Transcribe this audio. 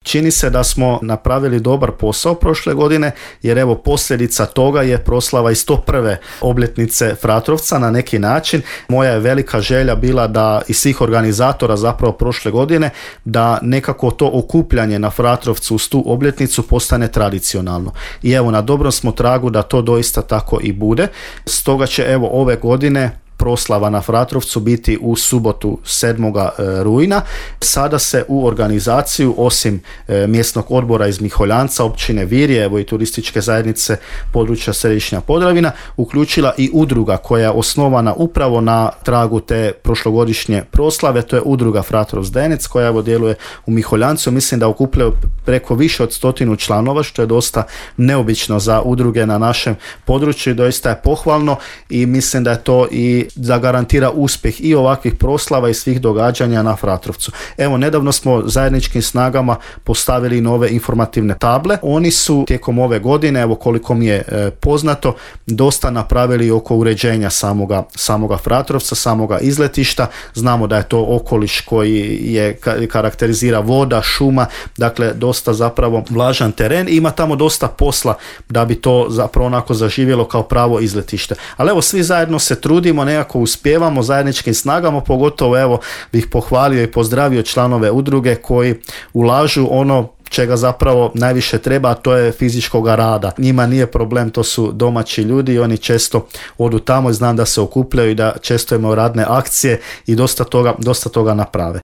čini se da smo napravili dobar posao prošle godine, jer evo posljedica toga je proslava i 101. obljetnice Fratrovca na neki način. Moja je velika želja bila da i svih organizatora zapravo prošle godine da nekako to okupljanje na Fratrovcu uz tu obljetnicu postane tradicionalno. I evo, na dobrom smo tragu da to doista tako i bude. Stoga će evo ove godine proslava na Fratrovcu biti u subotu 7. rujna. Sada se u organizaciju, osim mjesnog odbora iz Miholjanca, općine Virje, evo i turističke zajednice područja Središnja Podravina, uključila i udruga koja je osnovana upravo na tragu te prošlogodišnje proslave. To je udruga Fratrovs Denec koja evo djeluje u Miholjancu. Mislim da okupljaju preko više od 100 članova, što je dosta neobično za udruge na našem području i doista je pohvalno i mislim da je to i zagarantira uspjeh i ovakvih proslava i svih događanja na Fratrovcu. Evo, nedavno smo zajedničkim snagama postavili nove informativne table. Oni su tijekom ove godine, evo koliko mi je poznato, dosta napravili oko uređenja samoga Fratrovca, samoga izletišta. Znamo da je to okoliš koji je karakterizira voda, šuma, dakle dosta zapravo vlažan teren i ima tamo dosta posla da bi to zapravo onako zaživjelo kao pravo izletište. Ali evo, svi zajedno se trudimo, nekako uspijevamo zajedničkim snagama, pogotovo evo bih pohvalio i pozdravio članove udruge koji ulažu ono čega zapravo najviše treba, a to je fizičkoga rada. Njima nije problem, to su domaći ljudi i oni često odu tamo i znam da se okupljaju i da često imaju radne akcije i dosta toga naprave.